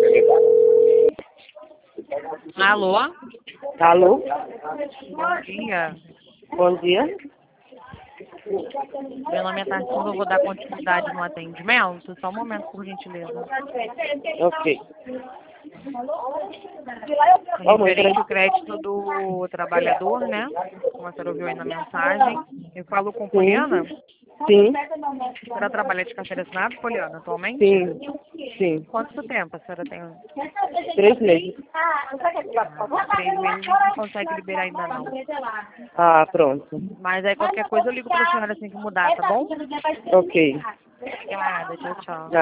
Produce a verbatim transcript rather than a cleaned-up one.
Alô? Alô? Bom dia. Bom dia. Meu nome é Tarsila, eu vou dar continuidade no atendimento. Só um momento, por gentileza. Ok. Referente ao crédito do trabalhador, né? Como a senhora ouviu aí na mensagem. Eu falo com Poliana. Sim. A senhora trabalha de carteira assinada, Poliana, atualmente? Sim. Sim. Quanto tempo a senhora tem? Três meses. Ah, três meses não consegue liberar ainda não. Ah, pronto. Mas aí qualquer coisa eu ligo pra senhora assim que mudar, tá bom? Ok. Obrigada, tchau, tchau.